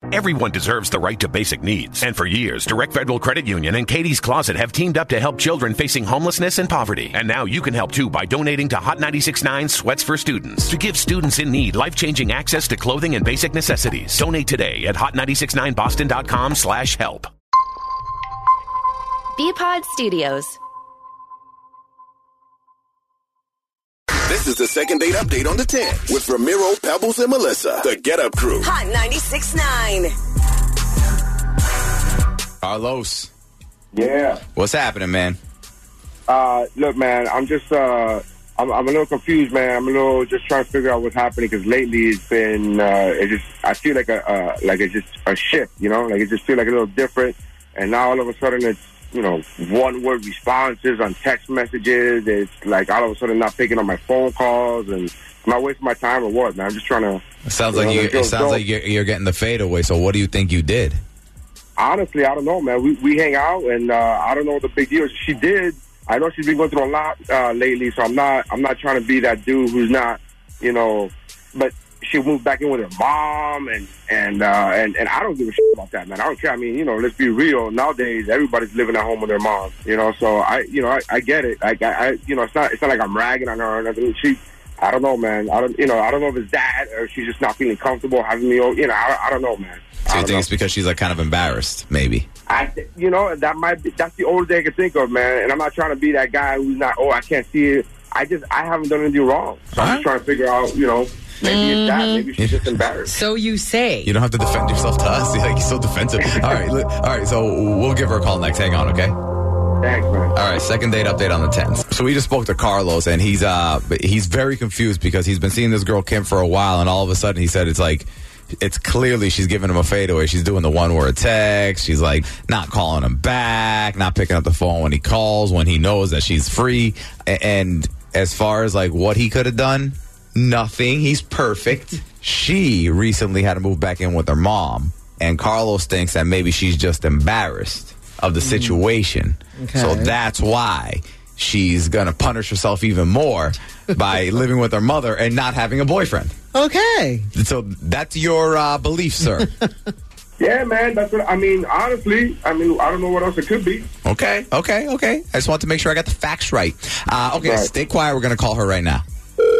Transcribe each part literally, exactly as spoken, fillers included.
Everyone deserves the right to basic needs. And for years, Direct Federal Credit Union and Katie's Closet have teamed up to help children facing homelessness and poverty. And now you can help too by donating to Hot ninety-six point nine Sweats for Students to give students in need life-changing access to clothing and basic necessities. Donate today at hot nine six nine boston dot com slash help. B-Pod Studios. This is the second date update on the ten with Ramiro, Pebbles, and Melissa, the Get Up Crew. Hot ninety-six point nine. Carlos. Yeah. What's happening, man? Uh, look, man, I'm just, uh, I'm, I'm a little confused, man. I'm a little just trying to figure out what's happening because lately it's been, uh, it just, I feel like a, uh, like it's just a shift, you know, like it just feels like a little different. And now all of a sudden it's, you know, one-word responses on text messages. It's like all of a sudden not picking up my phone calls, and am I wasting my time or what, man? I'm just trying to. It sounds like you. It sounds like you're, you're getting the fadeaway. So what do you think you did? Honestly, I don't know, man. We we hang out, and uh, I don't know what the big deal is. She did. I know she's been going through a lot uh, lately, so I'm not. I'm not trying to be that dude who's not, you know. But she moved back in with her mom, and and uh, and and I don't give a shit about that, man. I don't care. I mean, you know, let's be real. Nowadays, everybody's living at home with their mom, you know. So I, you know, I, I get it. I, I, you know, it's not. It's not like I'm ragging on her or nothing. She, I don't know, man. I don't, you know, I don't know if it's that or she's just not feeling comfortable having me. You know, I, I don't know, man. So you think know. it's because she's like kind of embarrassed, maybe? I, you know, that might be. That's the only thing I can think of, man. And I'm not trying to be that guy who's not. Oh, I can't see it. I just, I haven't done anything wrong. So I'm just trying to figure out, you know. Maybe it's that. Maybe she's just embarrassed. So you say. You don't have to defend yourself to us. Like, you're so defensive. All right. All right. So we'll give her a call next. Hang on, okay? Thanks, man. All right. Second date update on the tenth. So we just spoke to Carlos, and he's uh he's very confused because he's been seeing this girl, Kim, for a while, and all of a sudden he said it's like, it's clearly she's giving him a fadeaway. She's doing the one-word text. She's like not calling him back, not picking up the phone when he calls, when he knows that she's free. And as far as like what he could have done, nothing. He's perfect. She recently had to move back in with her mom, and Carlos thinks that maybe she's just embarrassed of the situation. Okay. So that's why she's going to punish herself even more by living with her mother and not having a boyfriend. Okay. So that's your uh, belief, sir. Yeah, man. That's what I mean. Honestly, I mean, I don't know what else it could be. Okay, okay, okay. I just want to make sure I got the facts right. Uh, okay, right. Stay quiet. We're going to call her right now.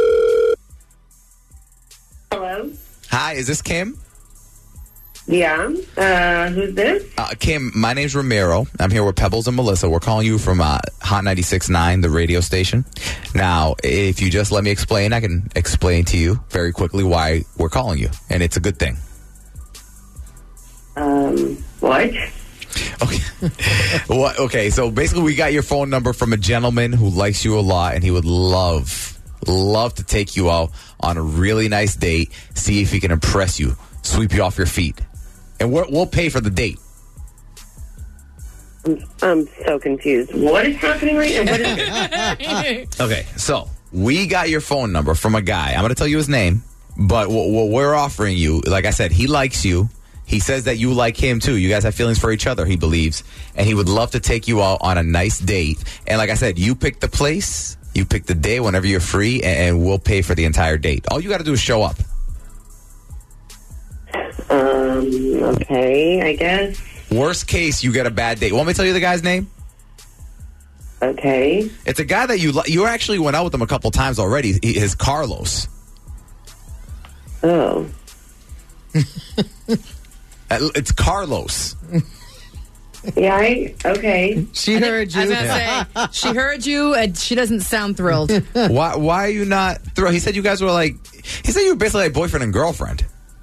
Hello? Hi, is this Kim? Yeah. Uh, who's this? Uh, Kim, my name's Ramiro. I'm here with Pebbles and Melissa. We're calling you from uh, Hot ninety-six point nine, the radio station. Now, if you just let me explain, I can explain to you very quickly why we're calling you, and it's a good thing. Um, what? Okay. What? Okay, so basically we got your phone number from a gentleman who likes you a lot, and he would love, love to take you out on a really nice date, see if he can impress you, sweep you off your feet. And we're, we'll pay for the date. I'm, I'm so confused. What is happening right now? What is Okay, so we got your phone number from a guy. I'm going to tell you his name, but what, what we're offering you, like I said, he likes you. He says that you like him, too. You guys have feelings for each other, he believes. And he would love to take you out on a nice date. And like I said, you pick the place, you pick the day whenever you're free, and we'll pay for the entire date. All you got to do is show up. Um, okay, I guess. Worst case, you get a bad date. Want me to tell you the guy's name? Okay. It's a guy that you li- you actually went out with him a couple times already. He is Carlos. Oh. It's Carlos. Yeah, I, okay. She I heard think, you. I was gonna say, she heard you, and she doesn't sound thrilled. Why Why are you not thrilled? He said you guys were like, he said you were basically like boyfriend and girlfriend.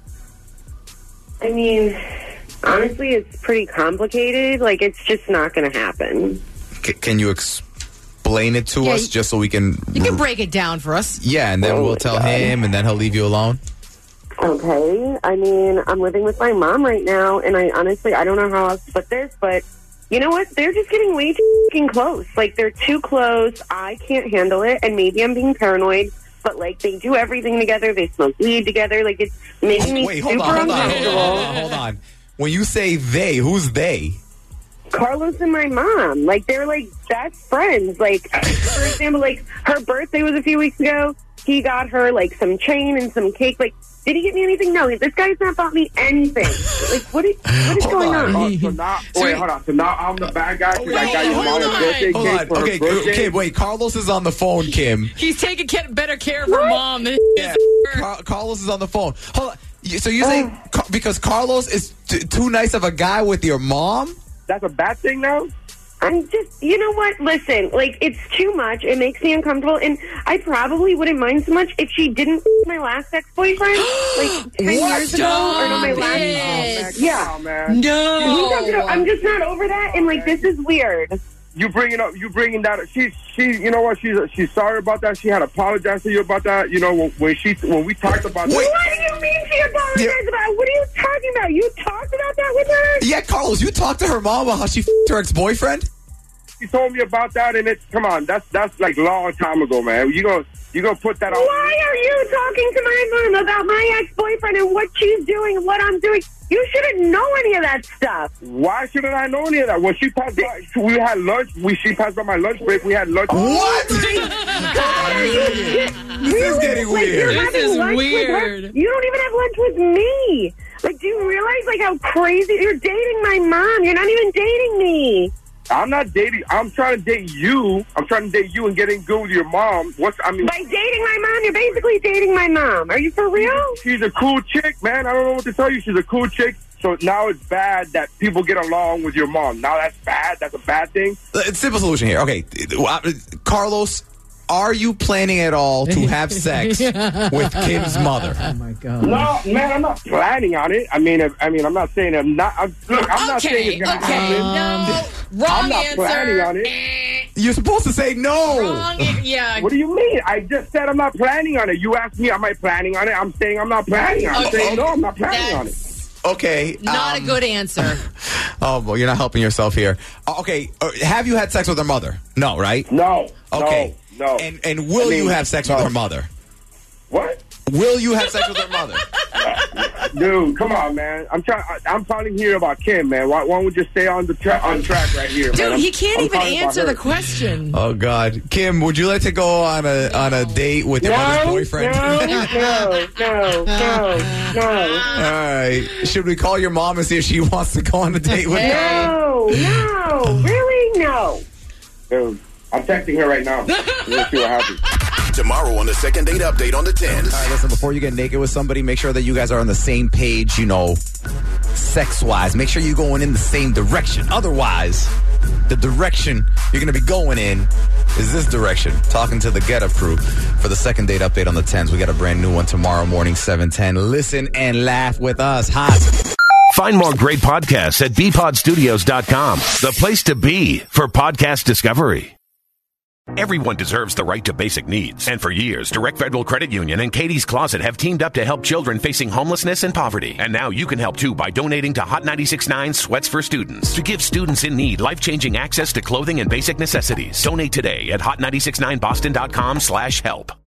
I mean, honestly, it's pretty complicated. Like, it's just not going to happen. C- can you explain it to Yeah, us you- just so we can... You can break it down for us. Yeah, and then Oh we'll my tell God. him, and then he'll leave you alone. Okay. I mean, I'm living with my mom right now, and I honestly, I don't know how else to put this, but you know what? They're just getting way too fucking close. Like, they're too close. I can't handle it, and maybe I'm being paranoid, but, like, they do everything together. They smoke weed together. Like, it's making me Wait, super hold on, hold on, hold uncomfortable. on, hold on, hold on. When you say they, who's they? Carlos and my mom, like, they're, like, best friends. Like, for example, like, her birthday was a few weeks ago. He got her, like, some chain and some cake. Like, Did he get me anything? No. This guy's not bought me anything. Like, what is, what is Hold going on. on? Oh, so now, wait, hold on. So now I'm the bad guy because I got your hold mom a on. birthday Hold cake on. for Okay, her birthday. Kim, wait. Carlos is on the phone, Kim. He's taking ca- better care of her mom than Yeah. Car- Carlos is on the phone. Hold on. You- So you say Car- because Carlos is t- too nice of a guy with your mom? That's a bad thing now? I'm just, you know what? Listen, like, it's too much. It makes me uncomfortable. And I probably wouldn't mind so much if she didn't f- my last ex-boyfriend, like, ten years ago. Or no, my Stop last. it. Yeah. Oh, man. No. He's not- I'm just not over that. And, like, this is weird. You bringing up, you bringing that. She, she, you know what? She's, she's sorry about that. She had apologized to you about that. You know, when, when she, when we talked about Wait. that. What do you mean she apologized Yeah. about? What are you talking about? You talked about that with her? Yeah, Carlos, you talked to her mom about how she f***ed her ex-boyfriend? She told me about that, and it's come on. That's that's like long time ago, man. You gonna you gonna put that on? Why are you talking to my mom about my ex-boyfriend and what she's doing and what I'm doing? You shouldn't know any of that stuff. Why shouldn't I know any of that? When she passed by, we had lunch. We she passed by my lunch break. We had lunch. What? God, are you shit? This is getting Like, you're weird. This having is lunch weird. With her? You don't even have lunch with me. Like, do you realize like how crazy you're dating my mom? You're not even dating me. I'm not dating. I'm trying to date you. I'm trying to date you and getting good with your mom. What's I mean? By dating my mom, you're basically dating my mom. Are you for real? She's a cool chick, man. I don't know what to tell you. She's a cool chick. So now it's bad that people get along with your mom. Now that's bad. That's a bad thing. It's simple solution here. Okay, Carlos, are you planning at all to have sex with Kim's mother? Oh my God. No, man, I'm not planning on it. I mean, if, I mean, I'm not saying I'm not. I'm, look, I'm not saying Okay, it's gonna okay. happen. No. Wrong I'm not answer. planning on it. Eh, You're supposed to say no. Wrong. an- Yeah. What do you mean? I just said I'm not planning on it. You asked me, am I planning on it? I'm saying I'm not planning on it. I'm Okay. saying no, I'm not planning on it. That's Okay. not um, a good answer. Oh, well, you're not helping yourself here. Uh, Okay, uh, have you had sex with her mother? No, right? No. Okay. No. No. And and will I mean, you have sex no. with her mother? What? Will you have sex with her mother? Dude, come on, man. I'm trying. I'm calling here about Kim, man. Why, why don't we just stay on the tra- on track right here, man? Dude, I'm- he can't I'm even calling about answer her. the question. Oh God, Kim, would you like to go on a on a date with your mother's No, boyfriend? no, no, no, no, no. All right. Should we call your mom and see if she wants to go on a date with her? No, no, really, no. Dude, I'm texting her right now. We'll see what happens. Tomorrow on the second date update on the tens. All right, listen, before you get naked with somebody, make sure that you guys are on the same page, you know, sex-wise. Make sure you're going in the same direction. Otherwise, the direction you're going to be going in is this direction. Talking to the Get Up crew for the second date update on the tens. We got a brand new one tomorrow morning, seven ten. Listen and laugh with us. Hot. Find more great podcasts at b pod studios dot com, the place to be for podcast discovery. Everyone deserves the right to basic needs. And for years, Direct Federal Credit Union and Katie's Closet have teamed up to help children facing homelessness and poverty. And now you can help too by donating to Hot ninety-six point nine Sweats for Students to give students in need life-changing access to clothing and basic necessities. Donate today at hot nine six nine boston dot com slash help.